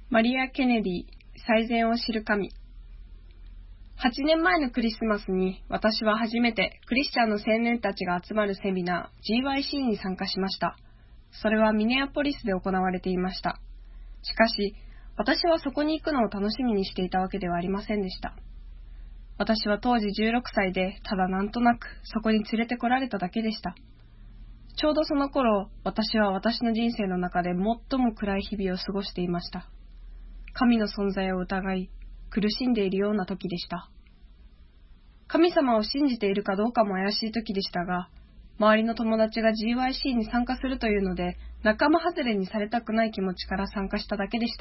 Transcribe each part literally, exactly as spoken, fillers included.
マリア・ケネディ、最善を知る神。はちねんまえのクリスマスに私は初めてクリスチャンの青年たちが集まるセミナー ジーワイシー に参加しました。それはミネアポリスで行われていました。しかし、私はそこに行くのを楽しみにしていたわけではありませんでした。私は当時じゅうろくさいで、ただなんとなくそこに連れてこられただけでした。ちょうどその頃、私は私の人生の中で最も暗い日々を過ごしていました。神の存在を疑い、苦しんでいるような時でした。神様を信じているかどうかも怪しい時でしたが、周りの友達が ジーワイシー に参加するというので、仲間外れにされたくない気持ちから参加しただけでした。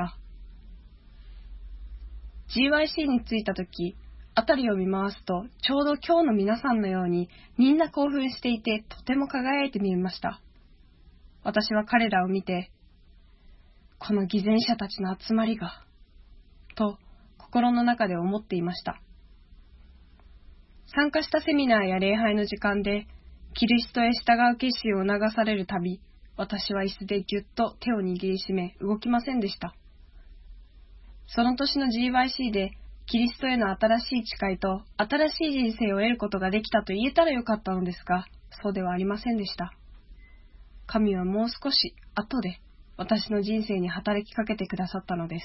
ジーワイシー に着いた時、辺りを見回すと、ちょうど今日の皆さんのように、みんな興奮していて、とても輝いて見えました。私は彼らを見て、この偽善者たちの集まりが、と心の中で思っていました。参加したセミナーや礼拝の時間で、キリストへ従う決心を促されるたび、私は椅子でぎゅっと手を握りしめ、動きませんでした。その年の ジーワイシー で、キリストへの新しい誓いと新しい人生を得ることができたと言えたらよかったのですが、そうではありませんでした。神はもう少し後で私の人生に働きかけてくださったのです。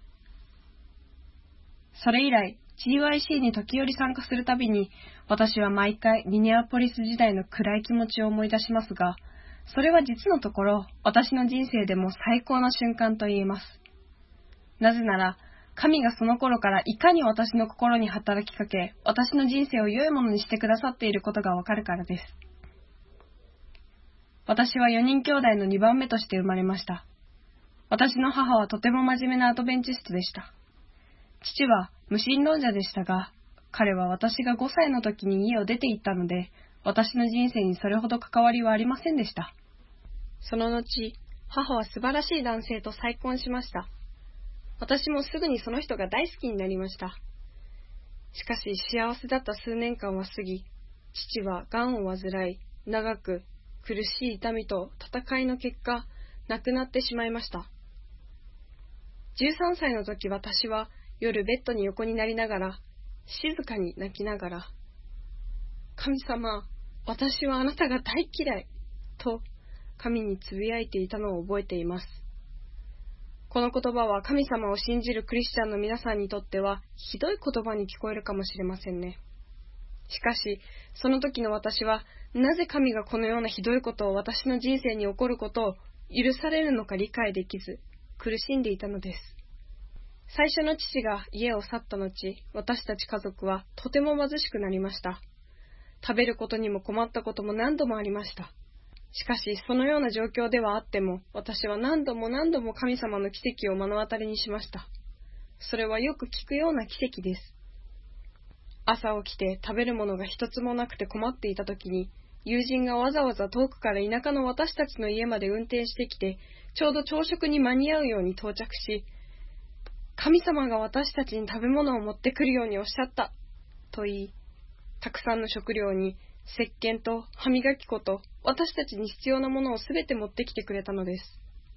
それ以来、ジーワイシー に時折参加するたびに、私は毎回ミネアポリス時代の暗い気持ちを思い出しますが、それは実のところ、私の人生でも最高の瞬間と言えます。なぜなら、神がその頃からいかに私の心に働きかけ、私の人生を良いものにしてくださっていることがわかるからです。私はよにん兄弟のにばんめとして生まれました。私の母はとても真面目なアドベンチストでした。父は無神論者でしたが、彼は私がごさいの時に家を出て行ったので、私の人生にそれほど関わりはありませんでした。その後、母は素晴らしい男性と再婚しました。私もすぐにその人が大好きになりました。しかし幸せだった数年間は過ぎ、父は癌を患い、長く苦しい痛みと戦いの結果、亡くなってしまいました。じゅうさんさいの時、私は夜ベッドに横になりながら、静かに泣きながら、神様、私はあなたが大嫌い、と神につぶやいていたのを覚えています。この言葉は神様を信じるクリスチャンの皆さんにとってはひどい言葉に聞こえるかもしれませんね。しかし、その時の私はなぜ神がこのようなひどいことを私の人生に起こることを許されるのか理解できず、苦しんでいたのです。最初の父が家を去った後、私たち家族はとても貧しくなりました。食べることにも困ったことも何度もありました。しかし、そのような状況ではあっても、私は何度も何度も神様の奇跡を目の当たりにしました。それはよく聞くような奇跡です。朝起きて食べるものが一つもなくて困っていた時に、友人がわざわざ遠くから田舎の私たちの家まで運転してきて、ちょうど朝食に間に合うように到着し、神様が私たちに食べ物を持ってくるようにおっしゃった、と言い、たくさんの食料に、石鹸と歯磨き粉と私たちに必要なものをすべて持ってきてくれたのです。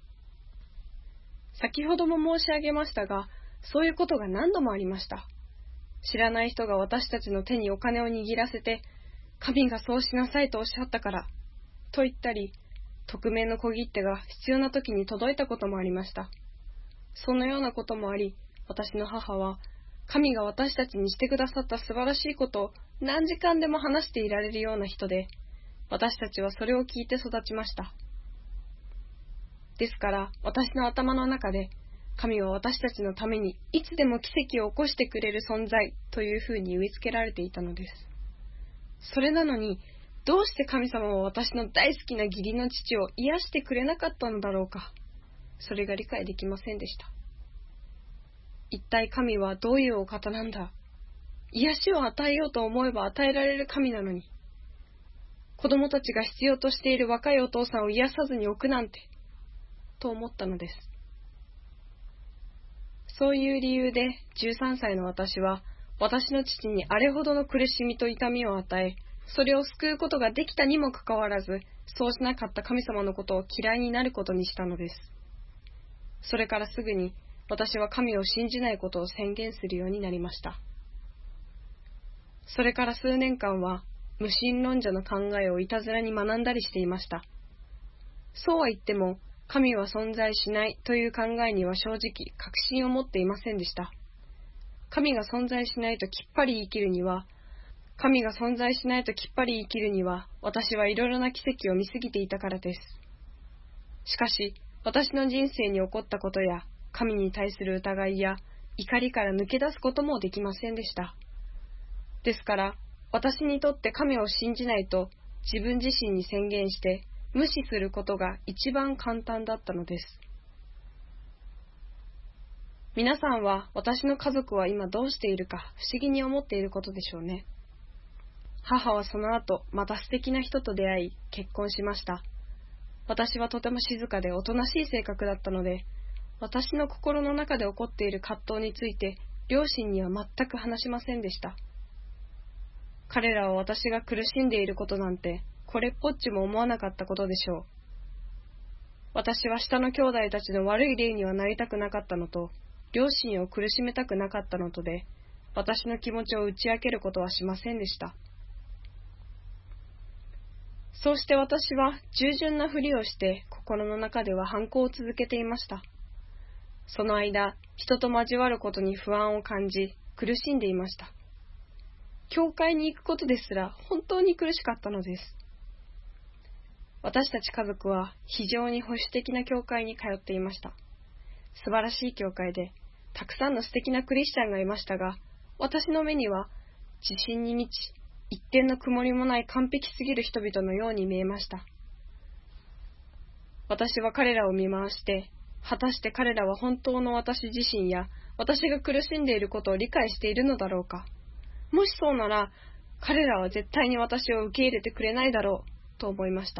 先ほども申し上げましたが、そういうことが何度もありました。知らない人が私たちの手にお金を握らせて、神がそうしなさいとおっしゃったから、と言ったり、匿名の小切手が必要な時に届いたこともありました。そのようなこともあり、私の母は、神が私たちにしてくださった素晴らしいことを何時間でも話していられるような人で、私たちはそれを聞いて育ちました。ですから、私の頭の中で、神は私たちのためにいつでも奇跡を起こしてくれる存在というふうに植え付けられていたのです。それなのに、どうして神様は私の大好きな義理の父を癒してくれなかったのだろうか。それが理解できませんでした。一体神はどういうお方なんだ。癒しを与えようと思えば与えられる神なのに、子供たちが必要としている若いお父さんを癒さずに置くなんて、と思ったのです。そういう理由でじゅうさんさいの私は、私の父にあれほどの苦しみと痛みを与え、それを救うことができたにもかかわらず、そうしなかった神様のことを嫌いになることにしたのです。それからすぐに、 私は神を信じないことを宣言するようになりました。それから数年間は、無神論者の考えをいたずらに学んだりしていました。そうは言っても、神は存在しないという考えには正直確信を持っていませんでした。神が存在しないときっぱり言い切るには、神が存在しないときっぱり言い切るには、私はいろいろな奇跡を見すぎていたからです。しかし、私の人生に起こったことや、神に対する疑いや怒りから抜け出すこともできませんでした。ですから、私にとって神を信じないと自分自身に宣言して無視することが一番簡単だったのです。皆さんは私の家族は今どうしているか不思議に思っていることでしょうね。母はその後また素敵な人と出会い結婚しました。私はとても静かでおとなしい性格だったので、私の心の中で起こっている葛藤について両親には全く話しませんでした。彼らは私が苦しんでいることなんてこれっぽっちも思わなかったことでしょう。私は下の兄弟たちの悪い例にはなりたくなかったのと、両親を苦しめたくなかったのとで、私の気持ちを打ち明けることはしませんでした。そうして私は従順なふりをして心の中では反抗を続けていました。その間、人と交わることに不安を感じ、苦しんでいました。教会に行くことですら本当に苦しかったのです。私たち家族は非常に保守的な教会に通っていました。素晴らしい教会で、たくさんの素敵なクリスチャンがいましたが、私の目には自信に満ち、一点の曇りもない完璧すぎる人々のように見えました。私は彼らを見回して、果たして彼らは本当の私自身や私が苦しんでいることを理解しているのだろうか。もしそうなら、彼らは絶対に私を受け入れてくれないだろうと思いました。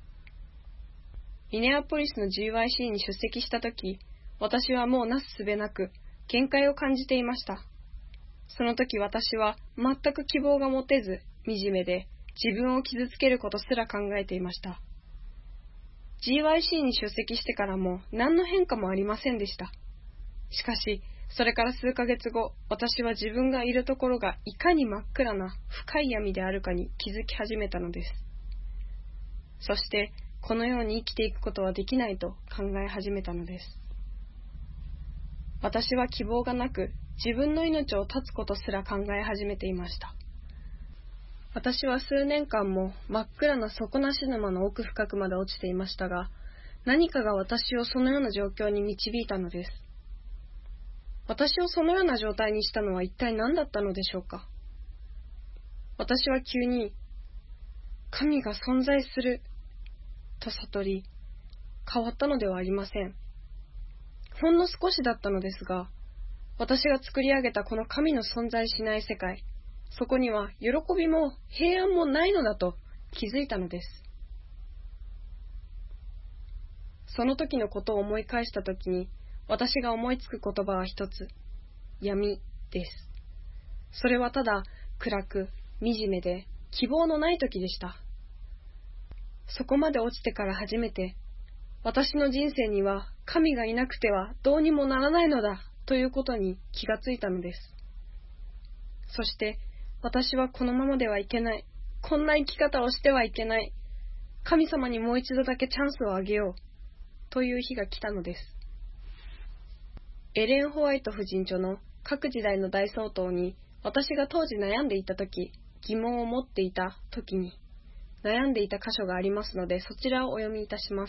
ミネアポリスの ジーワイシー に出席したとき、私はもうなすすべなく限界を感じていました。その時私は全く希望が持てず、惨めで自分を傷つけることすら考えていました。ジーワイシー に出席してからも何の変化もありませんでした。しかし、それから数ヶ月後、私は自分がいるところがいかに真っ暗な深い闇であるかに気づき始めたのです。そして、このように生きていくことはできないと考え始めたのです。私は希望がなく、自分の命を絶つことすら考え始めていました。私は数年間も真っ暗な底なし沼の奥深くまで落ちていましたが、何かが私をそのような状況に導いたのです。私をそのような状態にしたのは一体何だったのでしょうか。私は急に、神が存在すると悟り、変わったのではありません。ほんの少しだったのですが、私が作り上げたこの神の存在しない世界、そこには喜びも平安もないのだと気づいたのです。その時のことを思い返した時に、私が思いつく言葉は一つ、闇です。それはただ暗く惨めで希望のない時でした。そこまで落ちてから初めて、私の人生には神がいなくてはどうにもならないのだということに気がついたのです。そして私はこのままではいけない、こんな生き方をしてはいけない、神様にもう一度だけチャンスをあげようという日が来たのです。エレン・ホワイト夫人著の各時代の大総統に私が当時悩んでいたとき、疑問を持っていたときに悩んでいた箇所がありますので、そちらをお読みいたします。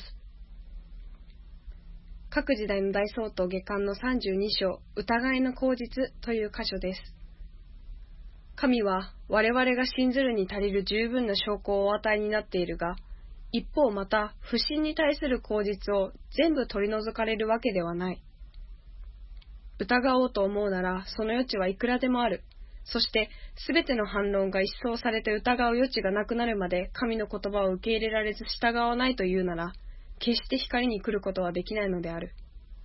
各時代の大総統下巻のさんじゅうに章、疑いの口実という箇所です。神は我々が信ずるに足りる十分な証拠をお与えになっているが、一方また不信に対する口実を全部取り除かれるわけではない。疑おうと思うならその余地はいくらでもある。そしてすべての反論が一掃されて疑う余地がなくなるまで神の言葉を受け入れられず従わないというなら、決して光に来ることはできないのである。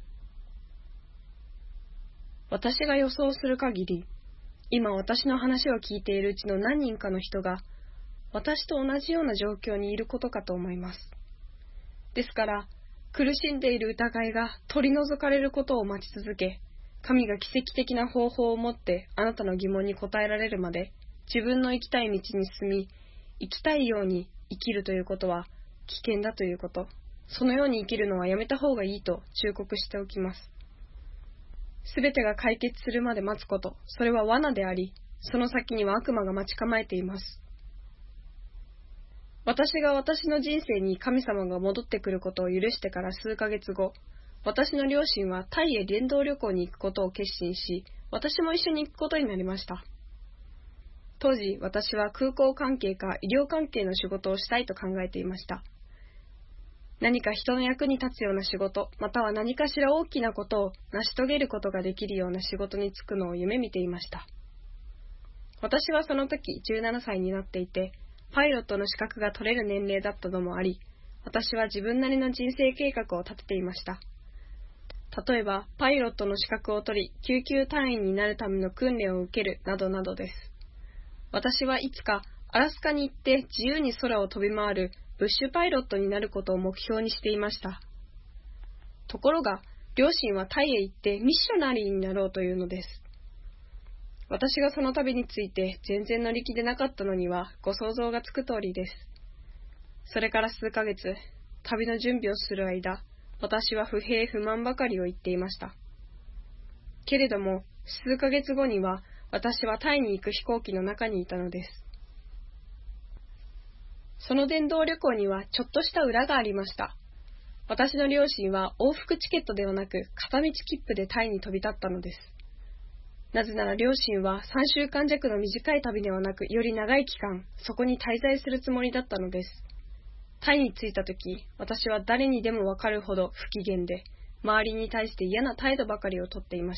私が予想する限り、今私の話を聞いているうちの何人かの人が私と同じような状況にいることかと思います。ですから、 苦しんでいる疑いが取り除かれることを待ち続け、神が奇跡的な方法をもってあなたの疑問に答えられるまで、自分の行きたい道に進み、生きたいように生きるということは危険だということ。そのように生きるのはやめた方がいいと忠告しておきます。すべてが解決するまで待つこと、それは罠であり、その先には悪魔が待ち構えています。私が私の人生に神様が戻ってくることを許してから数ヶ月後、私の両親はタイへ伝道旅行に行くことを決心し、私も一緒に行くことになりました。当時、私は空港関係か医療関係の仕事をしたいと考えていました。何か人の役に立つような仕事、または何かしら大きなことを成し遂げることができるような仕事に就くのを夢見ていました。私はその時じゅうななさいになっていて、パイロットの資格が取れる年齢だったのもあり、私は自分なりの人生計画を立てていました。例えば、パイロットの資格を取り、救急隊員になるための訓練を受けるなどなどです。私はいつかアラスカに行って自由に空を飛び回るブッシュパイロットになることを目標にしていました。ところが、両親はタイへ行ってミッショナリーになろうというのです。私がその旅について全然乗り気でなかったのにはご想像がつく通りです。それから数ヶ月、旅の準備をする間、私は不平不満ばかりを言っていました。けれども、数ヶ月後には私はタイに行く飛行機の中にいたのです。その伝道旅行にはちょっとした裏がありました。私の両親は往復チケットではなく片道切符でタイに飛び立ったのです。なぜなら両親はさんしゅうかん弱の短い旅ではなくより長い期間そこに滞在するつもりだったのです。タイに着いたとき、私は誰にでもわかるほど不機嫌で、周りに対して嫌な態度ばかりをとっていました。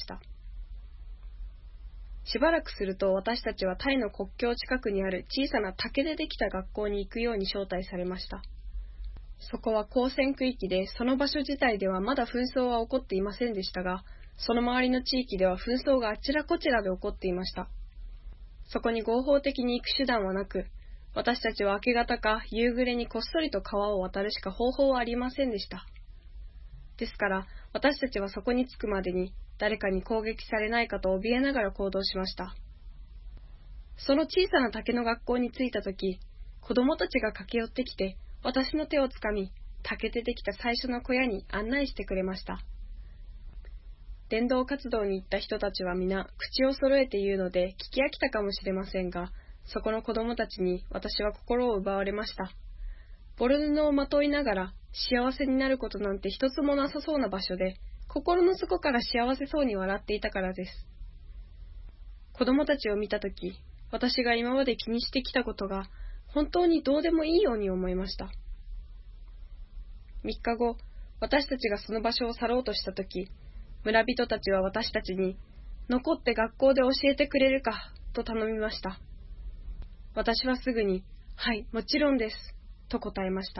しばらくすると私たちはタイの国境近くにある小さな竹でできた学校に行くように招待されました。そこは交戦区域で、その場所自体ではまだ紛争は起こっていませんでしたが、その周りの地域では紛争があちらこちらで起こっていました。そこに合法的に行く手段はなく、私たちは明け方か夕暮れにこっそりと川を渡るしか方法はありませんでした。ですから、私たちはそこに着くまでに誰かに攻撃されないかと怯えながら行動しました。その小さな竹の学校に着いたとき、子供たちが駆け寄ってきて、私の手をつかみ、竹でできた最初の小屋に案内してくれました。伝道活動に行った人たちは皆口を揃えて言うので聞き飽きたかもしれませんが、そこの子供たちに私は心を奪われました。ボル布をまといながら幸せになることなんて一つもなさそうな場所で、心の底から幸せそうに笑っていたからです。子供たちを見たとき、私が今まで気にしてきたことが本当にどうでもいいように思いました。みっかご、私たちがその場所を去ろうとしたとき、村人たちは私たちに、残って学校で教えてくれるか、と頼みました。私はすぐに、はい、もちろんです、と答えました。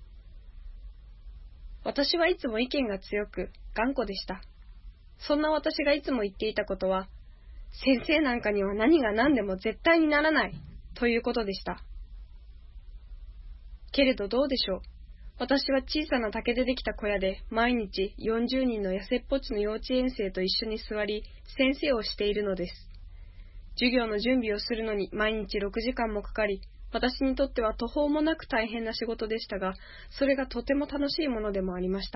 私はいつも意見が強く、頑固でした。そんな私がいつも言っていたことは、先生なんかには何が何でも絶対にならない、ということでした。けれどどうでしょう。私は小さな竹でできた小屋で毎日よんじゅうにんの痩せっぽちの幼稚園生と一緒に座り先生をしているのです。授業の準備をするのに毎日ろくじかんもかかり、私にとっては途方もなく大変な仕事でしたが、それがとても楽しいものでもありました。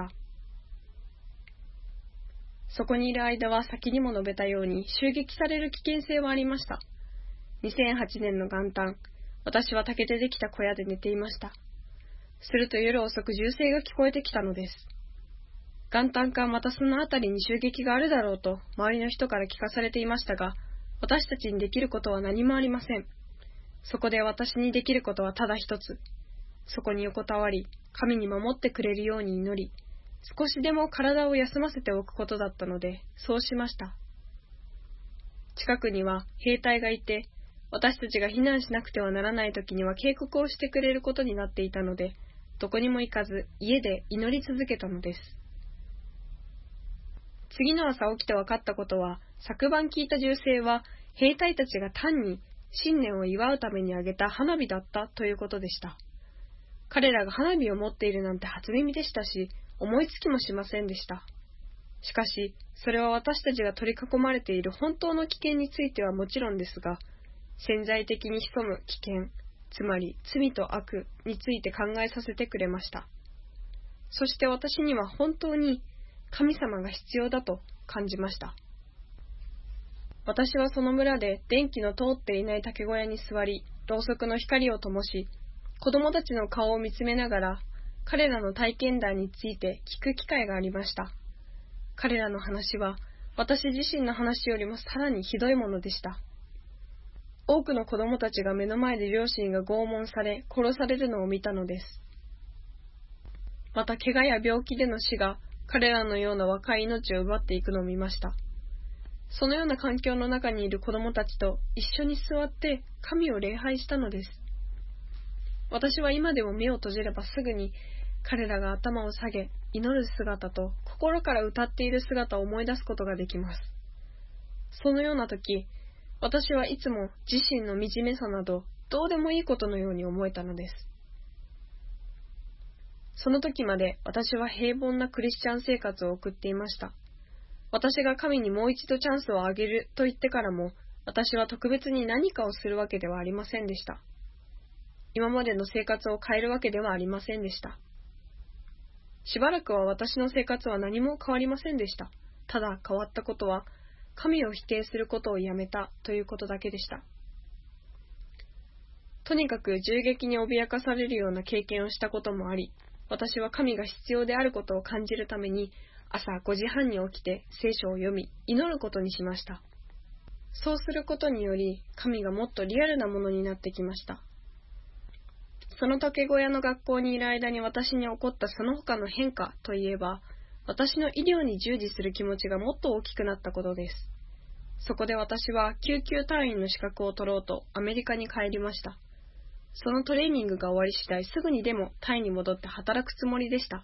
そこにいる間は先にも述べたように襲撃される危険性はありました。にせんはちねんの元旦、私は竹でできた小屋で寝ていました。すると夜遅く銃声が聞こえてきたのです。元旦かまたそのあたりに襲撃があるだろうと周りの人から聞かされていましたが、私たちにできることは何もありません。そこで私にできることはただ一つ。そこに横たわり、神に守ってくれるように祈り、少しでも体を休ませておくことだったので、そうしました。近くには兵隊がいて、私たちが避難しなくてはならない時には警告をしてくれることになっていたので、どこにも行かず家で祈り続けたのです。次の朝起きて分かったことは、昨晩聞いた銃声は兵隊たちが単に新年を祝うためにあげた花火だったということでした。彼らが花火を持っているなんて初耳でしたし、 思いつきもしませんでした。しかし、それは私たちが取り囲まれている本当の危険についてはもちろんですが、潜在的に潜む危険、つまり罪と悪について考えさせてくれました。そして私には本当に神様が必要だと感じました。私はその村で電気の通っていない竹小屋に座り、ろうそくの光を灯し、子供たちの顔を見つめながら、彼らの体験談について聞く機会がありました。彼らの話は、私自身の話よりもさらにひどいものでした。多くの子供たちが目の前で両親が拷問され、殺されるのを見たのです。また、怪我や病気での死が、彼らのような若い命を奪っていくのを見ました。そのような環境の中にいる子供たちと一緒に座って神を礼拝したのです。私は今でも目を閉じればすぐに彼らが頭を下げ祈る姿と心から歌っている姿を思い出すことができます。そのような時、私はいつも自身の惨めさなどどうでもいいことのように思えたのです。その時まで私は平凡なクリスチャン生活を送っていました。私が神にもう一度チャンスをあげると言ってからも、私は特別に何かをするわけではありませんでした。今までの生活を変えるわけではありませんでした。しばらくは私の生活は何も変わりませんでした。ただ変わったことは、神を否定することをやめたということだけでした。とにかく銃撃に脅かされるような経験をしたこともあり、私は神が必要であることを感じるために、朝ごじはんに起きて聖書を読み、祈ることにしました。そうすることにより、神がもっとリアルなものになってきました。その竹小屋の学校にいる間に私に起こったその他の変化といえば、私の医療に従事する気持ちがもっと大きくなったことです。そこで私は救急隊員の資格を取ろうとアメリカに帰りました。そのトレーニングが終わり次第すぐにでもタイに戻って働くつもりでした。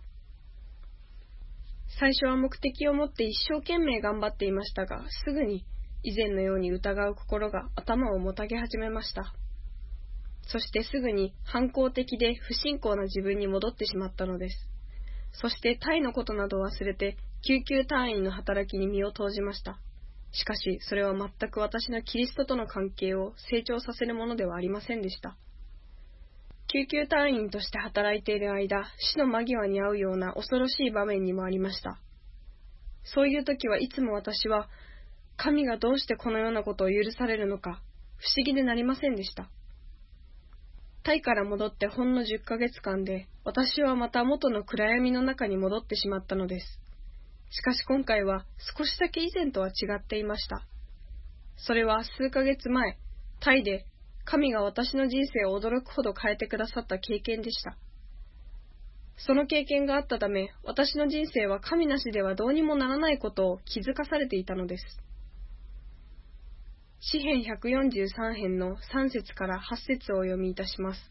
最初は目的を持って一生懸命頑張っていましたが、すぐに以前のように疑う心が頭をもたげ始めました。そしてすぐに反抗的で不信仰な自分に戻ってしまったのです。そしてタイのことなどを忘れて救急隊員の働きに身を投じました。しかしそれは全く私のキリストとの関係を成長させるものではありませんでした。救急隊員として働いている間、死の間際に遭うような恐ろしい場面にもありました。そういう時はいつも私は、神がどうしてこのようなことを許されるのか、不思議でなりませんでした。タイから戻ってほんのじゅっかげつかんで、私はまた元の暗闇の中に戻ってしまったのです。しかし今回は少しだけ以前とは違っていました。それは数ヶ月前、タイで神が私の人生を驚くほど変えてくださった経験でした。その経験があったため、私の人生は神なしではどうにもならないことを気づかされていたのです。詩編ひゃくよんじゅうさん編のさん節からはち節をお読みいたします。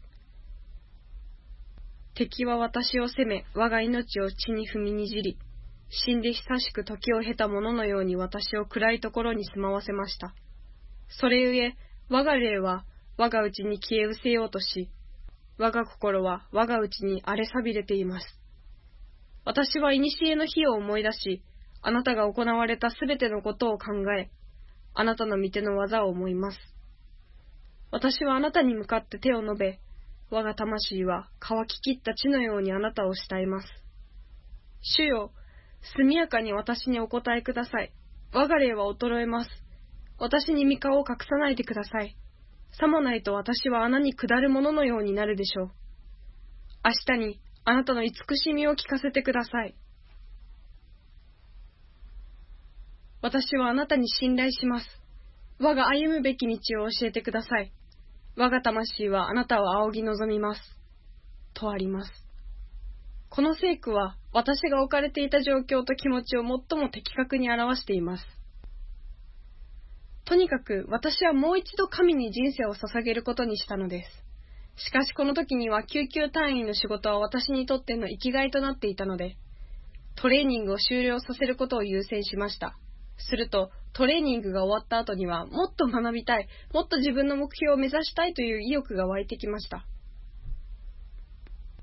敵は私を責め、我が命を地に踏みにじり、死んで久しく時を経た者のように私を暗いところに住まわせました。それゆえ、我が霊は我が内に消え失せようとし、我が心は我が内に荒れさびれています。私は古の日を思い出し、あなたが行われたすべてのことを考え、あなたの御手の技を思います。私はあなたに向かって手を述べ、我が魂は乾ききった地のようにあなたを慕います。主よ、速やかに私にお答えください。我が霊は衰えます。私に御顔を隠さないでください。さもないと私は穴に下るもののようになるでしょう。明日にあなたの慈しみを聞かせてください。私はあなたに信頼します。我が歩むべき道を教えてください。我が魂はあなたを仰ぎ望みます。とあります。この聖句は私が置かれていた状況と気持ちを最も的確に表しています。とにかく私はもう一度神に人生を捧げることにしたのです。しかしこの時には救急隊員の仕事は私にとっての生きがいとなっていたので、トレーニングを終了させることを優先しました。するとトレーニングが終わった後にはもっと学びたい、もっと自分の目標を目指したいという意欲が湧いてきました。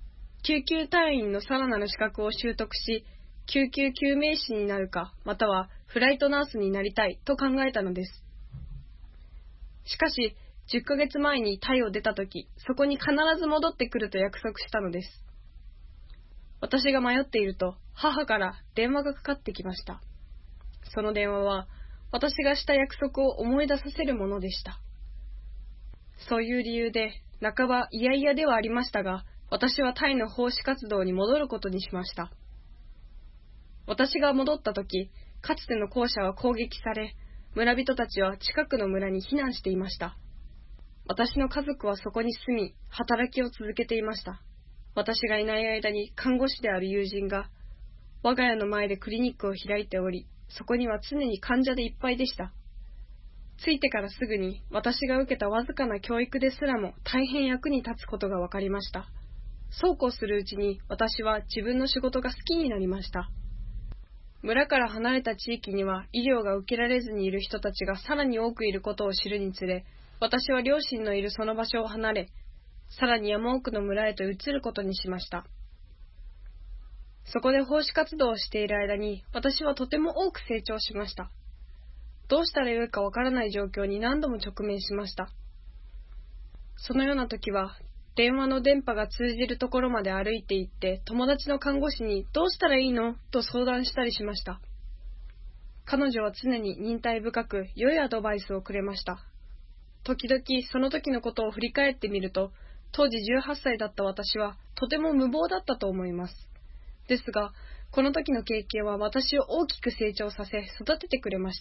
救急隊員のさらなる資格を習得し、救急救命士になるか、またはフライトナースになりたいと考えたのです。しかし、じゅっかげつまえにタイを出たとき、そこに必ず戻ってくると約束したのです。私が迷っていると、母から電話がかかってきました。その電話は、私がした約束を思い出させるものでした。そういう理由で、半ば嫌々ではありましたが、私はタイの奉仕活動に戻ることにしました。私が戻ったとき、かつての校舎は攻撃され、村人たちは近くの村に避難していました。私の家族はそこに住み、働きを続けていました。私がいない間に看護師である友人が、我が家の前でクリニックを開いており、そこには常に患者でいっぱいでした。着いてからすぐに私が受けたわずかな教育ですらも大変役に立つことが分かりました。そうこうするうちに私は自分の仕事が好きになりました。村から離れた地域には医療が受けられずにいる人たちがさらに多くいることを知るにつれ、私は両親のいるその場所を離れ、さらに山奥の村へと移ることにしました。そこで奉仕活動をしている間に、私はとても多く成長しました。どうしたらよいかわからない状況に何度も直面しました。そのような時は、電話の電波が通じるところまで歩いて行って、友達の看護師にどうしたらいいのと相談したりしました。彼女は常に忍耐深く良いアドバイスをくれました。時々その時のことを振り返ってみると、当時じゅうはっさいだった私はとても無謀だったと思います。ですが、この時の経験は私を大きく成長させ、育ててくれました。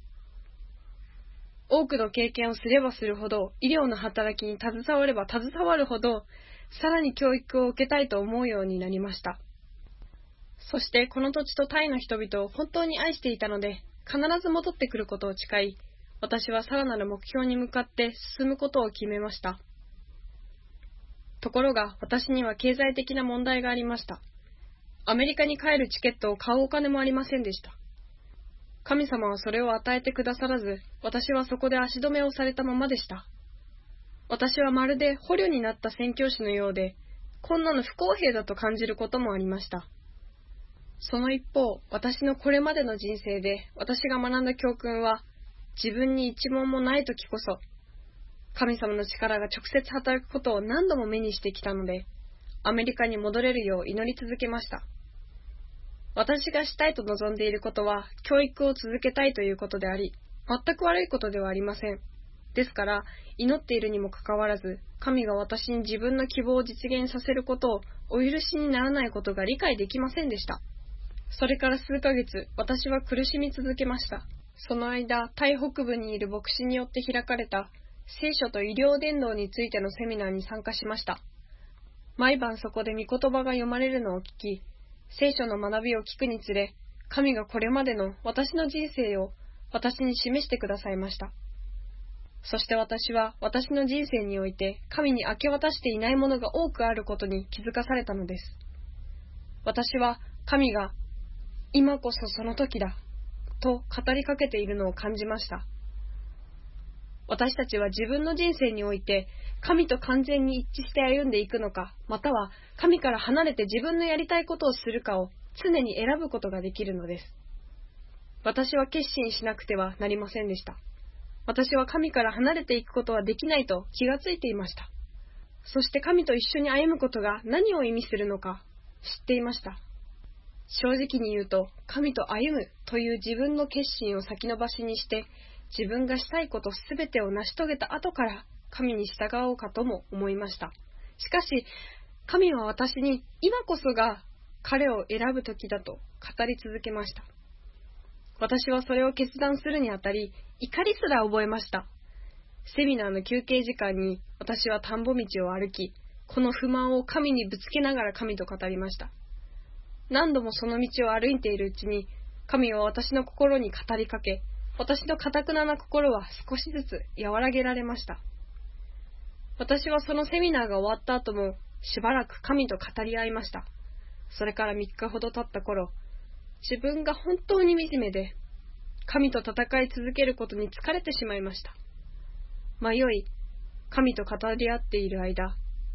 多くの経験をすればするほど、医療の働きに携われば携わるほど、さらに教育を受けたいと思うようになりました。そしてこの土地とタイの人々を本当に愛していたので、必ず戻ってくることを誓い、私はさらなる目標に向かって進むことを決めました。ところが、私には経済的な問題がありました。アメリカに帰るチケットを買うお金もありませんでした。神様はそれを与えてくださらず、私はそこで足止めをされたままでした。私はまるで捕虜になった宣教師のようで、こんなの不公平だと感じることもありました。その一方、私のこれまでの人生で私が学んだ教訓は、自分に一問もないときこそ、神様の力が直接働くことを何度も目にしてきたので、アメリカに戻れるよう祈り続けました。私がしたいと望んでいることは、教育を続けたいということであり、全く悪いことではありません。ですから、祈っているにもかかわらず、神が私に自分の希望を実現させることをお許しにならないことが理解できませんでした。それから数ヶ月、私は苦しみ続けました。その間、タイ北部にいる牧師によって開かれた聖書と医療伝道についてのセミナーに参加しました。毎晩そこで御言葉が読まれるのを聞き、聖書の学びを聞くにつれ、神がこれまでの私の人生を私に示してくださいました。そして私は私の人生において神に明け渡していないものが多くあることに気づかされたのです。私は神が今こそその時だと語りかけているのを感じました。私たちは自分の人生において神と完全に一致して歩んでいくのか、または神から離れて自分のやりたいことをするかを常に選ぶことができるのです。私は決心しなくてはなりませんでした。私は神から離れていくことはできないと気がついていました。そして神と一緒に歩むことが何を意味するのか知っていました。正直に言うと、神と歩むという自分の決心を先延ばしにして、自分がしたいことすべてを成し遂げた後から神に従おうかとも思いました。しかし、神は私に今こそが彼を選ぶ時だと語り続けました。私はそれを決断するにあたり、怒りすら覚えました。セミナーの休憩時間に私は田んぼ道を歩き、この不満を神にぶつけながら神と語りました。何度もその道を歩いているうちに、神は私の心に語りかけ、私の堅くなな心は少しずつ和らげられました。私はそのセミナーが終わった後もしばらく神と語り合いました。それからみっかほど経った頃、自分が本当に惨めで、神と戦い続けることに疲れてしまいました。迷い、神と語り合っている間、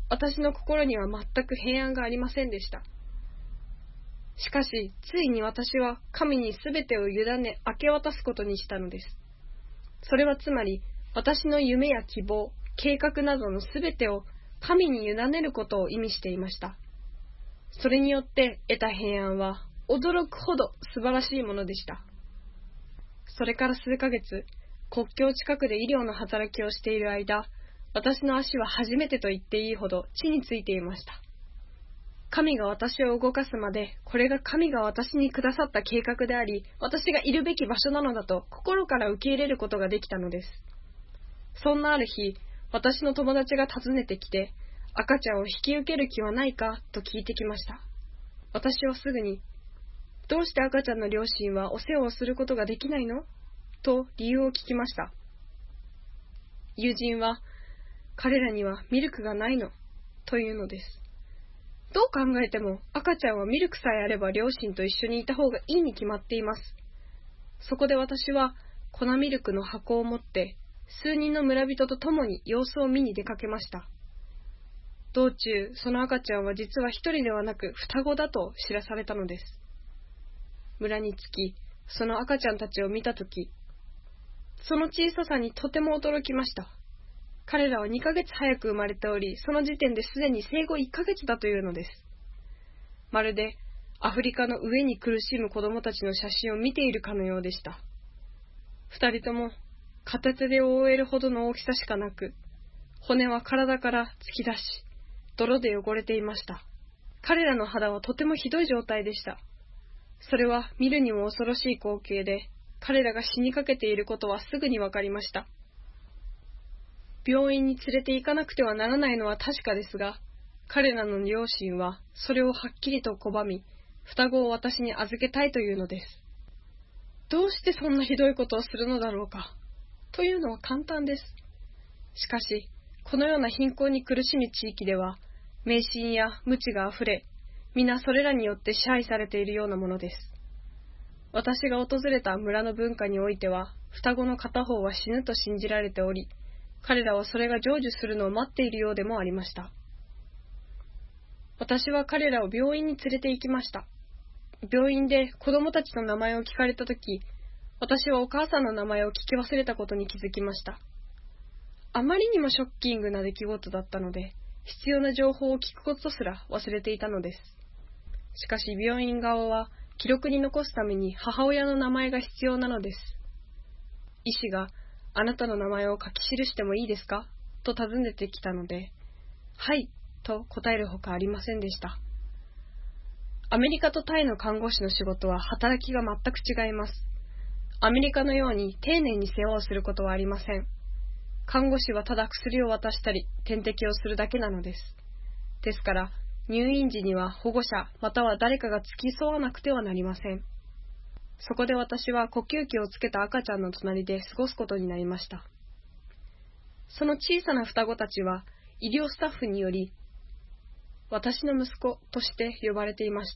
私の心には全く平安がありませんでした。しかし、ついに私は神にすべてを委ね明け渡すことにしたのです。それはつまり、私の夢や希望、計画などのすべてを神に委ねることを意味していました。それによって得た平安は驚くほど素晴らしいものでした。それから数ヶ月、国境近くで医療の働きをしている間、私の足は初めてと言っていいほど地についていました。神が私を動かすまで、これが神が私にくださった計画であり、私がいるべき場所なのだと心から受け入れることができたのです。そんなある日、私の友達が訪ねてきて、赤ちゃんを引き受ける気はないかと聞いてきました。私はすぐに、どうして赤ちゃんの両親はお世話をすることができないのと理由を聞きました。友人は、彼らにはミルクがないのというのです。どう考えても赤ちゃんはミルクさえあれば両親と一緒にいた方がいいに決まっています。そこで私は粉ミルクの箱を持って数人の村人と共に様子を見に出かけました。道中、その赤ちゃんは実は一人ではなく双子だと知らされたのです。村に着き、その赤ちゃんたちを見たとき、その小ささにとても驚きました。彼らはにかげつ早く生まれており、その時点ですでに生後いっかげつだというのです。まるでアフリカの飢えに苦しむ子供たちの写真を見ているかのようでした。二人とも片手で覆えるほどの大きさしかなく、骨は体から突き出し、泥で汚れていました。彼らの肌はとてもひどい状態でした。それは見るにも恐ろしい光景で、彼らが死にかけていることはすぐにわかりました。病院に連れて行かなくてはならないのは確かですが、彼らの両親はそれをはっきりと拒み、双子を私に預けたいというのです。どうしてそんなひどいことをするのだろうか。というのは簡単です。しかし、このような貧困に苦しむ地域では、迷信や無知があふれ、皆それらによって支配されているようなものです。私が訪れた村の文化においては、双子の片方は死ぬと信じられており、彼らはそれが成就するのを待っているようでもありました。私は彼らを病院に連れて行きました。病院で子供たちの名前を聞かれたとき、私はお母さんの名前を聞き忘れたことに気づきました。あまりにもショッキングな出来事だったので、必要な情報を聞くことすら忘れていたのです。しかし病院側は記録に残すために母親の名前が必要なのです。医師が、あなたの名前を書き記してもいいですかと尋ねてきたので、はい、と答えるほかありませんでした。アメリカとタイの看護師の仕事は働きが全く違います。アメリカのように丁寧に世話をすることはありません。看護師はただ薬を渡したり点滴をするだけなのです。ですから入院時には保護者または誰かが付き添わなくてはなりません。そこで私は呼吸器をつけた赤ちゃんの隣で過ごすことになりました。その小さな双子たちは医療スタッフにより私の息子として呼ばれていました。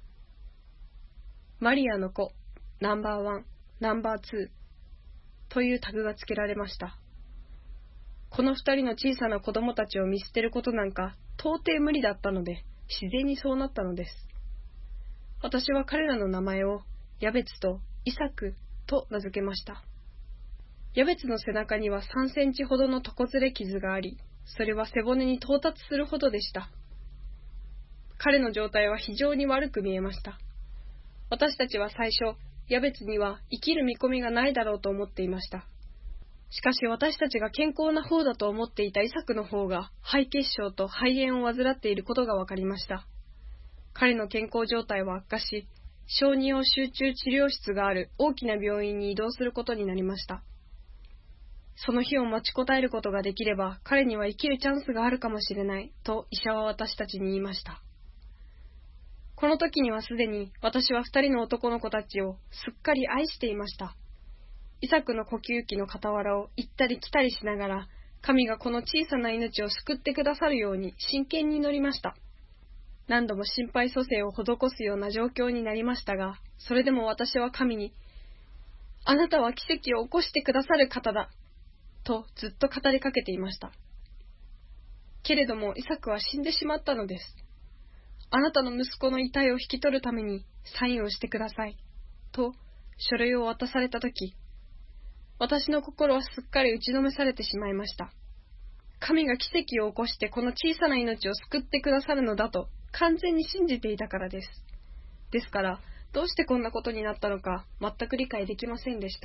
マリアの子、ナンバーワン、ナンバーツーというタグが付けられました。この二人の小さな子供たちを見捨てることなんか到底無理だったので、自然にそうなったのです。私は彼らの名前をヤベツとイサクと名付けました。ヤベツの背中にはさんセンチほどの床ずれ傷があり、それは背骨に到達するほどでした。彼の状態は非常に悪く見えました。私たちは最初、ヤベツには生きる見込みがないだろうと思っていました。しかし私たちが健康な方だと思っていたイサクの方が肺血症と肺炎を患っていることが分かりました。彼の健康状態は悪化し、小児用集中治療室がある大きな病院に移動することになりました。その日を待ちこたえることができれば彼には生きるチャンスがあるかもしれないと医者は私たちに言いました。この時にはすでに私は二人の男の子たちをすっかり愛していました。イサクの呼吸器の傍らを行ったり来たりしながら、神がこの小さな命を救ってくださるように真剣に祈りました。何度も心肺蘇生を施すような状況になりましたが、それでも私は神に、あなたは奇跡を起こしてくださる方だ、とずっと語りかけていました。 けれどもイサクは死んでしまったのです。あなたの息子の遺体を引き取るためにサインをしてください、と書類を渡されたとき、私の心はすっかり打ちのめされてしまいました。神が奇跡を起こしてこの小さな命を救ってくださるのだと完全に信じていたからです。ですから、どうしてこんなことになったのか全く理解できませんでした。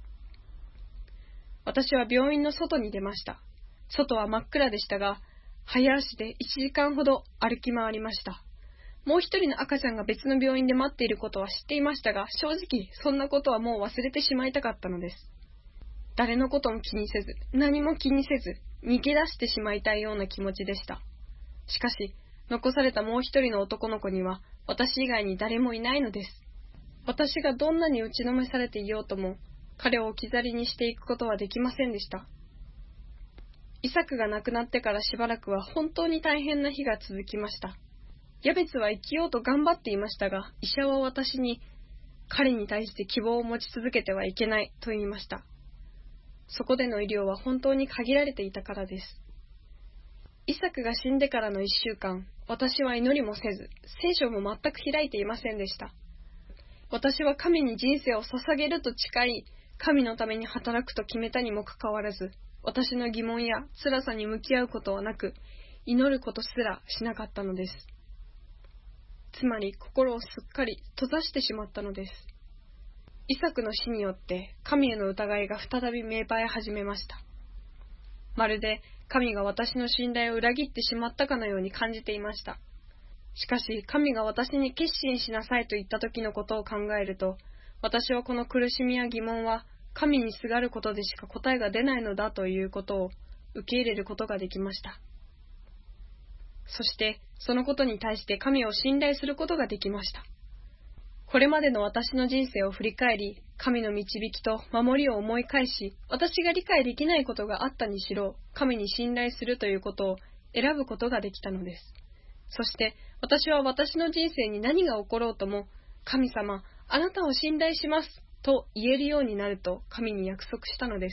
私は病院の外に出ました。外は真っ暗でしたが、早足でいちじかんほど歩き回りました。もう一人の赤ちゃんが別の病院で待っていることは知っていましたが、正直そんなことはもう忘れてしまいたかったのです。誰のことも気にせず、何も気にせず、逃げ出してしまいたいような気持ちでした。しかし、残されたもう一人の男の子には、私以外に誰もいないのです。私がどんなに打ちのめされていようとも、彼を置き去りにしていくことはできませんでした。イサクが亡くなってからしばらくは本当に大変な日が続きました。ヤベツは生きようと頑張っていましたが、医者は私に、彼に対して希望を持ち続けてはいけないと言いました。そこでの医療は本当に限られていたからです。イサクが死んでからのいっしゅうかん、私は祈りもせず、聖書も全く開いていませんでした。私は神に人生を捧げると誓い、神のために働くと決めたにもかかわらず、私の疑問や辛さに向き合うことはなく、祈ることすらしなかったのです。つまり心をすっかり閉ざしてしまったのです。イサクの死によって神への疑いが再び芽生え始めました。まるで神が私の信頼を裏切ってしまったかのように感じていました。しかし神が私に決心しなさいと言った時のことを考えると、私はこの苦しみや疑問は神にすがることでしか答えが出ないのだということを受け入れることができました。そしてそのことに対して神を信頼することができました。これまでの私の人生を振り返り、神の導きと守りを思い返し、私が理解できないことがあったにしろ、神に信頼するということを選ぶことができたのです。そして私は私の人生に何が起ころうとも、神様、あなたを信頼しますと言えるようになると神に約束したのです。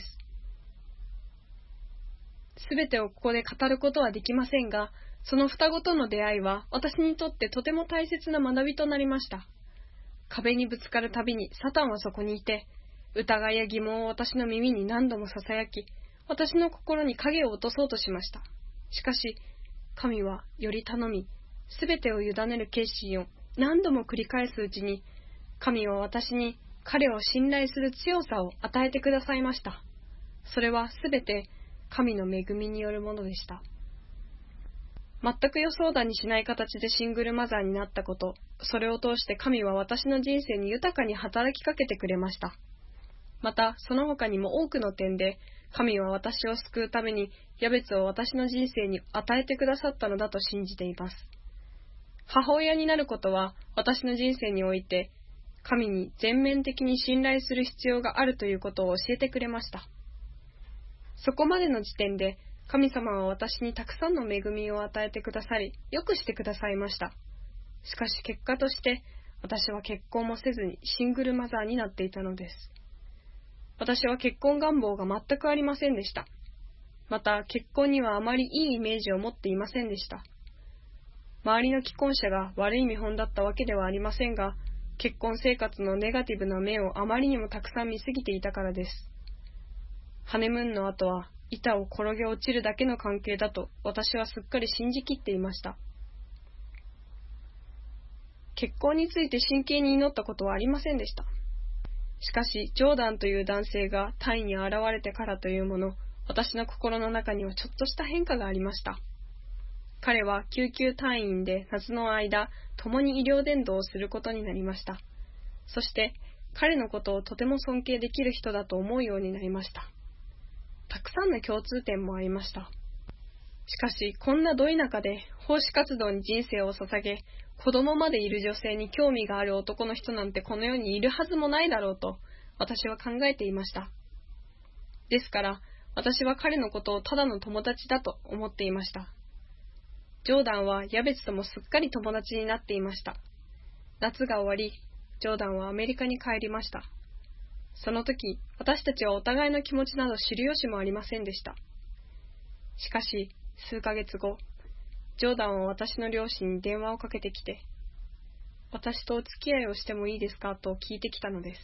すべてをここで語ることはできませんが、その双子との出会いは私にとってとても大切な学びとなりました。壁にぶつかるたびにサタンはそこにいて、疑いや疑問を私の耳に何度もささやき、私の心に影を落とそうとしました。しかし、神はより頼み、すべてを委ねる決心を何度も繰り返すうちに、神は私に彼を信頼する強さを与えてくださいました。それはすべて神の恵みによるものでした。全く予想だにしない形でシングルマザーになったこと、それを通して神は私の人生に豊かに働きかけてくれました。また、その他にも多くの点で、神は私を救うために、ヤベツを私の人生に与えてくださったのだと信じています。母親になることは、私の人生において、神に全面的に信頼する必要があるということを教えてくれました。そこまでの時点で、神様は私にたくさんの恵みを与えてくださり、よくしてくださいました。しかし結果として、私は結婚もせずにシングルマザーになっていたのです。私は結婚願望が全くありませんでした。また、結婚にはあまりいいイメージを持っていませんでした。周りの既婚者が悪い見本だったわけではありませんが、結婚生活のネガティブな面をあまりにもたくさん見すぎていたからです。ハネムーンの後は、板を転げ落ちるだけの関係だと私はすっかり信じきっていました。結婚について真剣に祈ったことはありませんでした。しかし、ジョーダンという男性がタイに現れてからというもの、私の心の中にはちょっとした変化がありました。彼は救急隊員で夏の間、共に医療伝道をすることになりました。そして、彼のことをとても尊敬できる人だと思うようになりました。たくさんの共通点もありました。しかし、こんなど田舎で奉仕活動に人生を捧げ、子供までいる女性に興味がある男の人なんてこの世にいるはずもないだろうと、私は考えていました。ですから、私は彼のことをただの友達だと思っていました。ジョーダンはヤベツともすっかり友達になっていました。夏が終わり、ジョーダンはアメリカに帰りました。その時、私たちはお互いの気持ちなど知る由もありませんでした。しかし、 数ヶ月後、ジョーダンは私の両親に電話をかけてきて、私とお付き合いをしてもいいですかと聞いてきたのです。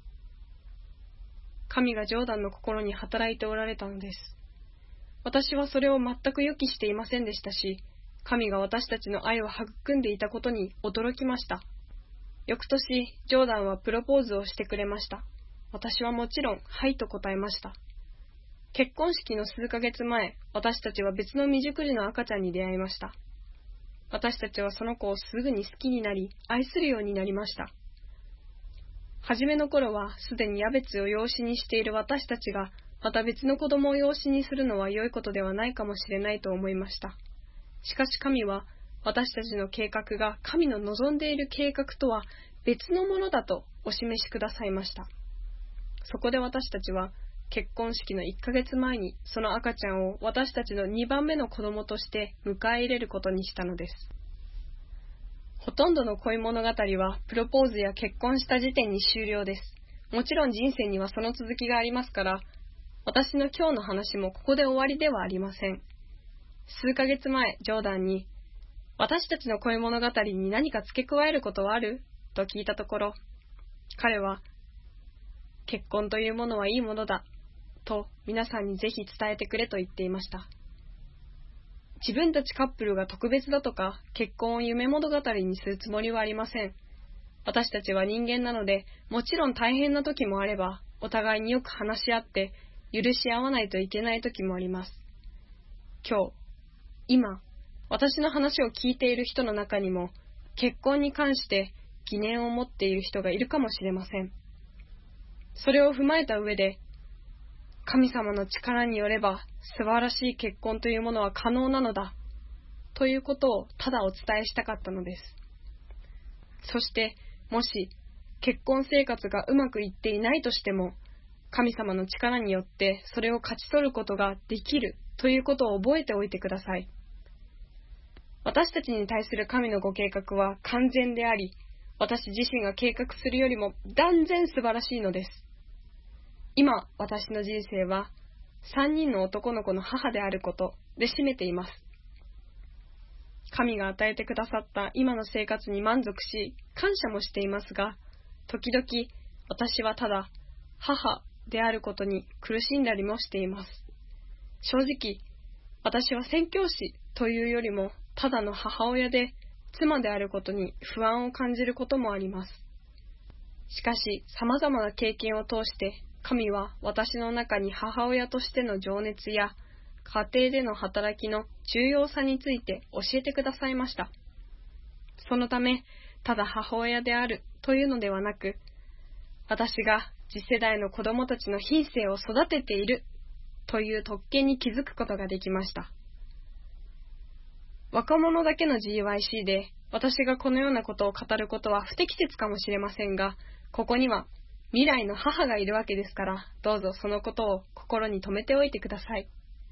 神がジョーダンの心に働いておられたのです。私はそれを全く予期していませんでしたし、神が私たちの愛を育んでいたことに驚きました。翌年、ジョーダンはプロポーズをしてくれました。私はもちろん、はいと答えました。結婚式の数ヶ月前、私たちは別の未熟児の赤ちゃんに出会いました。私たちはその子をすぐに好きになり、愛するようになりました。はじめの頃は、すでにヤベツを養子にしている私たちが、また別の子供を養子にするのは良いことではないかもしれないと思いました。しかし神は、私たちの計画が神の望んでいる計画とは別のものだとお示しくださいました。そこで私たちは結婚式のいっかげつまえにその赤ちゃんを私たちのにばんめの子供として迎え入れることにしたのです。ほとんどの恋物語はプロポーズや結婚した時点に終了です。もちろん人生にはその続きがありますから、私の今日の話もここで終わりではありません。数ヶ月前、ジョーダンに、私たちの恋物語に何か付け加えることはある？と聞いたところ、彼は、結婚というものはいいものだ、と皆さんにぜひ伝えてくれと言っていました。自分たちカップルが特別だとか、結婚を夢物語にするつもりはありません。私たちは人間なので、もちろん大変な時もあれば、お互いによく話し合って、許し合わないといけない時もあります。今日、今、私の話を聞いている人の中にも、結婚に関して疑念を持っている人がいるかもしれません。それを踏まえた上で、神様の力によれば素晴らしい結婚というものは可能なのだ、ということをただお伝えしたかったのです。そして、もし結婚生活がうまくいっていないとしても、神様の力によってそれを勝ち取ることができるということを覚えておいてください。私たちに対する神のご計画は完全であり、私自身が計画するよりも断然素晴らしいのです。今、私の人生は三人の男の子の母であることで占めています。神が与えてくださった今の生活に満足し、感謝もしていますが、時々私はただ母であることに苦しんだりもしています。正直、私は宣教師というよりもただの母親で妻であることに不安を感じることもあります。しかし、様々な経験を通して神は私の中に母親としての情熱や家庭での働きの重要さについて教えてくださいました。そのため、ただ母親であるというのではなく、私が次世代の子供たちの品性を育てているという特権に気づくことができました。若者だけの ジーワイシー で私がこのようなことを語ることは不適切かもしれませんが、ここには未来の母がいるわけですから、どうぞそのことを心に留めておいてください。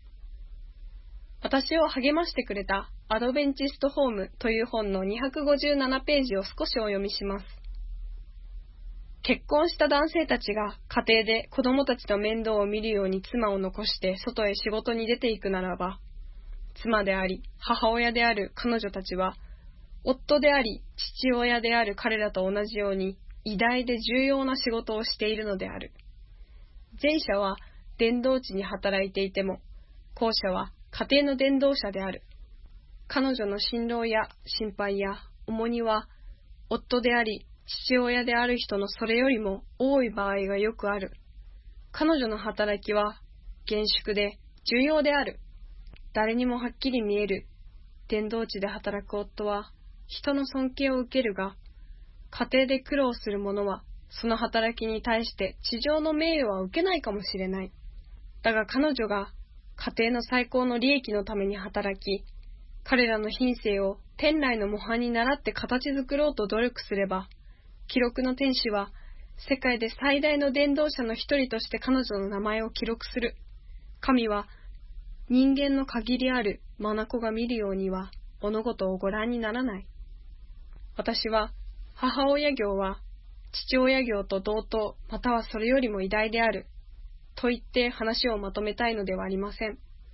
私を励ましてくれたアドベンチストホームという本のにひゃくごじゅうななページを少しお読みします。結婚した男性たちが家庭で子供たちの面倒を見るように妻を残して外へ仕事に出ていくならば、妻であり母親である彼女たちは、夫であり父親である彼らと同じように偉大で重要な仕事をしているのである。前者は伝道地に働いていても、後者は家庭の伝道者である。彼女の辛労や心配や重荷は、夫であり父親である人のそれよりも多い場合がよくある。彼女の働きは厳粛で重要である。誰にもはっきり見える伝道地で働く夫は人の尊敬を受けるが、家庭で苦労する者はその働きに対して地上の名誉は受けないかもしれない。だが彼女が家庭の最高の利益のために働き、彼らの品性を天来の模範に倣って形作ろうと努力すれば、記録の天使は世界で最大の伝道者の一人として彼女の名前を記録する。神は人間の限りある眼が見るようには物事をご覧にならない。私は母親業は父親業と同等またはそれよりも偉大であると言って話をまとめたいのではありません。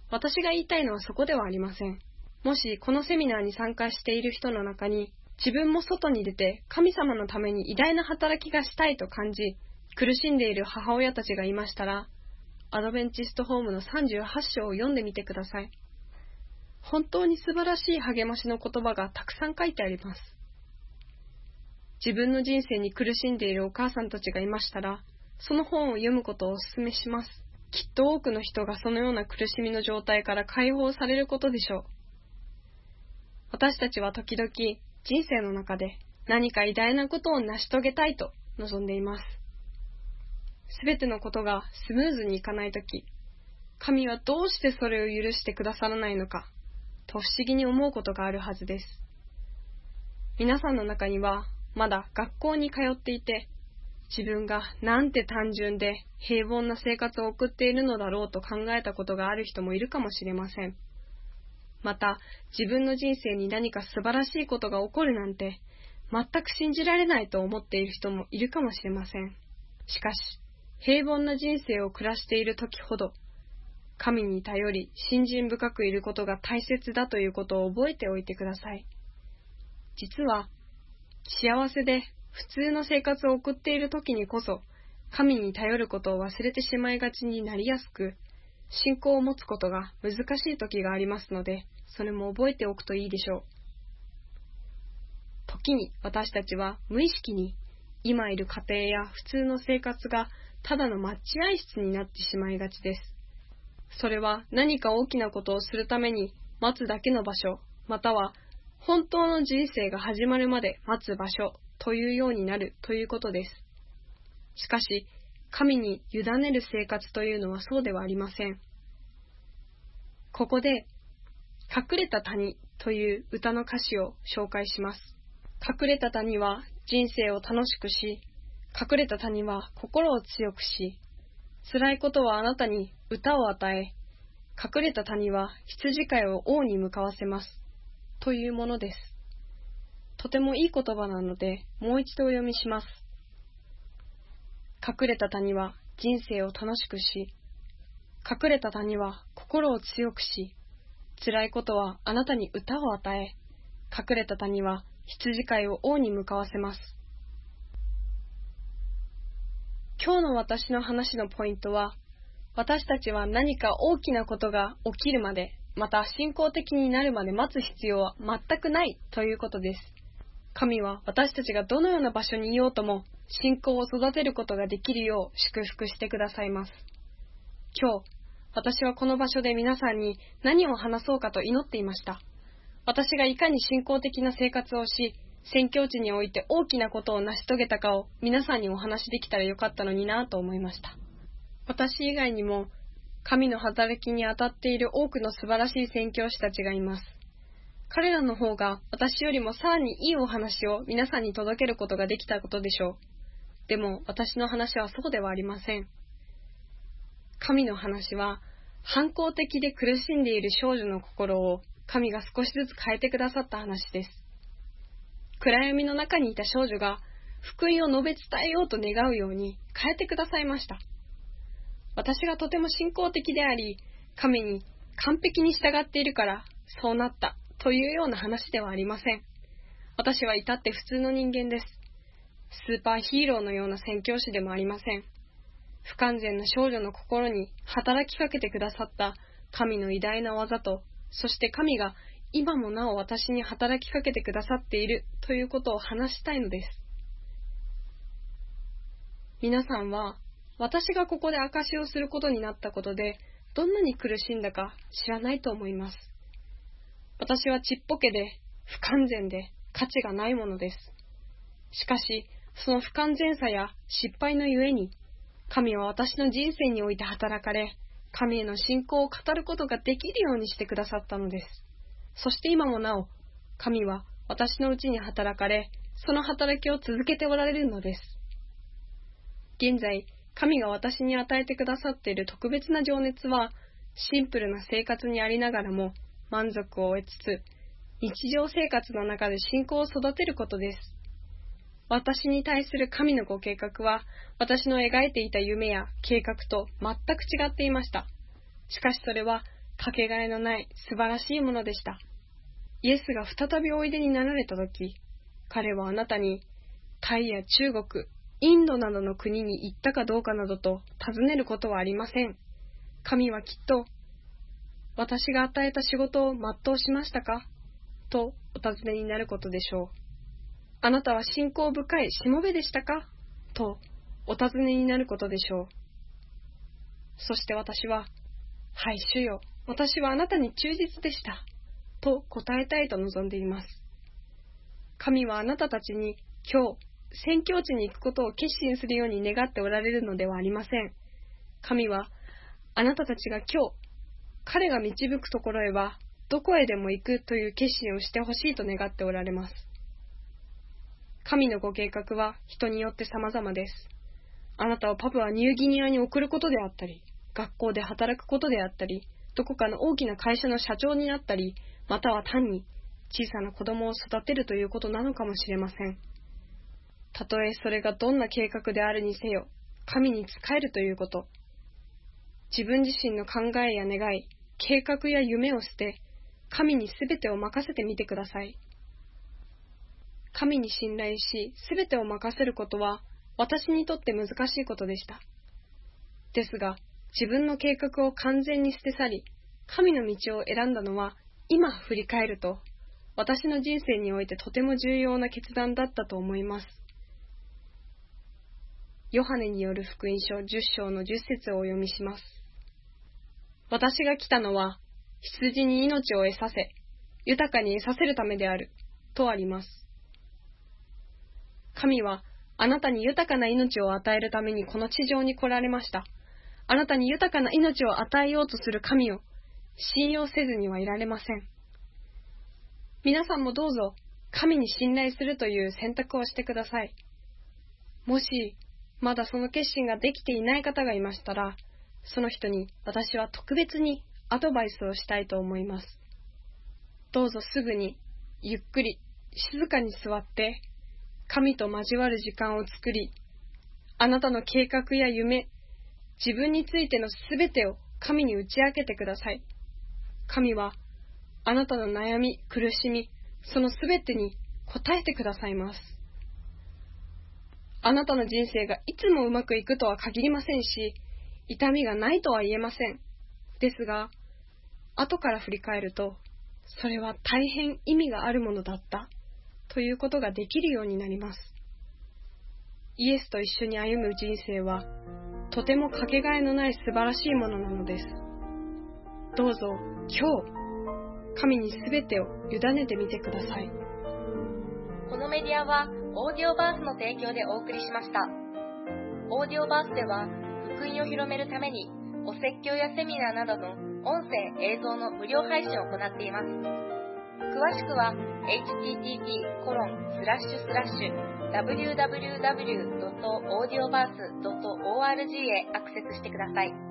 私が言いたいのはそこではありません。もしこのセミナーに参加している人の中に、自分も外に出て神様のために偉大な働きがしたいと感じ、苦しんでいる母親たちがいましたら、アドベンチストホームのさんじゅうはち章を読んでみてください。本当に素晴らしい励ましの言葉がたくさん書いてあります。自分の人生に苦しんでいるお母さんたちがいましたら、その本を読むことをお勧めします。きっと多くの人がそのような苦しみの状態から解放されることでしょう。私たちは時々人生の中で何か偉大なことを成し遂げたいと望んでいます。すべてのことがスムーズにいかないとき、神はどうしてそれを許してくださらないのかと不思議に思うことがあるはずです。皆さんの中にはまだ学校に通っていて、自分がなんて単純で平凡な生活を送っているのだろうと考えたことがある人もいるかもしれません。また、自分の人生に何か素晴らしいことが起こるなんて全く信じられないと思っている人もいるかもしれません。しかし、平凡な人生を暮らしている時ほど、神に頼り信心深くいることが大切だということを覚えておいてください。実は、幸せで普通の生活を送っている時にこそ、神に頼ることを忘れてしまいがちになりやすく、信仰を持つことが難しい時がありますので、それも覚えておくといいでしょう。時に私たちは無意識に、今いる家庭や普通の生活がただの待合室になってしまいがちです。それは何か大きなことをするために待つだけの場所、または本当の人生が始まるまで待つ場所というようになるということです。しかし、神に委ねる生活というのはそうではありません。ここで、隠れた谷という歌の歌詞を紹介します。隠れた谷は人生を楽しくし、隠れた谷は心を強くし、辛いことはあなたに歌を与え、隠れた谷は羊飼いを王に向かわせます。というものです。とてもいい言葉なので、もう一度お読みします。隠れた谷は人生を楽しくし、隠れた谷は心を強くし、辛いことはあなたに歌を与え、隠れた谷は羊飼いを王に向かわせます。今日の私の話のポイントは、私たちは何か大きなことが起きるまで、また信仰的になるまで待つ必要は全くないということです。神は私たちがどのような場所にいようとも、信仰を育てることができるよう祝福してくださいます。今日、私はこの場所で皆さんに何を話そうかと祈っていました。私がいかに信仰的な生活をし、宣教地において大きなことを成し遂げたかを皆さんにお話しできたらよかったのになと思いました。私以外にも、神の働きに当たっている多くの素晴らしい宣教師たちがいます。彼らの方が私よりもさらにいいお話を皆さんに届けることができたことでしょう。でも私の話はそうではありません。神の話は、反抗的で苦しんでいる少女の心を神が少しずつ変えてくださった話です。暗闇の中にいた少女が福音を述べ伝えようと願うように変えてくださいました。私がとても信仰的であり、神に完璧に従っているからそうなったというような話ではありません。私は至って普通の人間です。スーパーヒーローのような宣教師でもありません。不完全な少女の心に働きかけてくださった神の偉大な技と、そして神が今もなお私に働きかけてくださっているということを話したいのです。皆さんは私がここで証しをすることになったことでどんなに苦しんだか知らないと思います。私はちっぽけで不完全で価値がないものです。しかしその不完全さや失敗のゆえに神は私の人生において働かれ、神への信仰を語ることができるようにしてくださったのです。そして今もなお、神は私のうちに働かれ、その働きを続けておられるのです。現在、神が私に与えてくださっている特別な情熱は、シンプルな生活にありながらも満足を得つつ、日常生活の中で信仰を育てることです。私に対する神のご計画は、私の描いていた夢や計画と全く違っていました。しかしそれは、 かけがえのない素晴らしいものでした。イエスが再びおいでになられたとき、彼はあなたに、タイや中国、インドなどの国に行ったかどうかなどと尋ねることはありません。神はきっと、私が与えた仕事を全うしましたかとお尋ねになることでしょう。あなたは信仰深いしもべでしたかとお尋ねになることでしょう。そして私は、はい、主よ、私はあなたに忠実でした、と答えたいと望んでいます。神はあなたたちに今日、宣教地に行くことを決心するように願っておられるのではありません。神は、あなたたちが今日、彼が導くところへは、どこへでも行くという決心をしてほしいと願っておられます。神のご計画は人によって様々です。あなたをパプアニューギニアに送ることであったり、学校で働くことであったり、どこかの大きな会社の社長になったり、または単に小さな子供を育てるということなのかもしれません。たとえそれがどんな計画であるにせよ、神に仕えるということ。自分自身の考えや願い、計画や夢を捨て、神にすべてを任せてみてください。神に信頼し、すべてを任せることは、私にとって難しいことでした。ですが、自分の計画を完全に捨て去り、神の道を選んだのは、今振り返ると、私の人生においてとても重要な決断だったと思います。ヨハネによる福音書じゅっ章のじゅっ節をお読みします。私が来たのは、羊に命を得させ、豊かに得させるためである、とあります。神は、あなたに豊かな命を与えるためにこの地上に来られました。あなたに豊かな命を与えようとする神を信用せずにはいられません。皆さんもどうぞ神に信頼するという選択をしてください。もしまだその決心ができていない方がいましたら、その人に私は特別にアドバイスをしたいと思います。どうぞすぐにゆっくり静かに座って神と交わる時間を作り、あなたの計画や夢、自分についてのすべてを神に打ち明けてください。神はあなたの悩み、苦しみ、そのすべてに答えてくださいます。あなたの人生がいつもうまくいくとは限りませんし、痛みがないとは言えません。ですが、後から振り返ると、それは大変意味があるものだったということができるようになります。イエスと一緒に歩む人生は、とてもかけがえのない素晴らしいものなのです。どうぞ今日、神にすべてを委ねてみてください。 このメディアはオーディオバースの提供でお送りしました。オーディオバースでは福音を広めるためにお説教やセミナーなどの音声・映像の無料配信を行っています。詳しくは エイチティーティーピーコロンスラッシュスラッシュダブリューダブリューダブリュードットオーディオバースドットオーアールジー へアクセスしてください。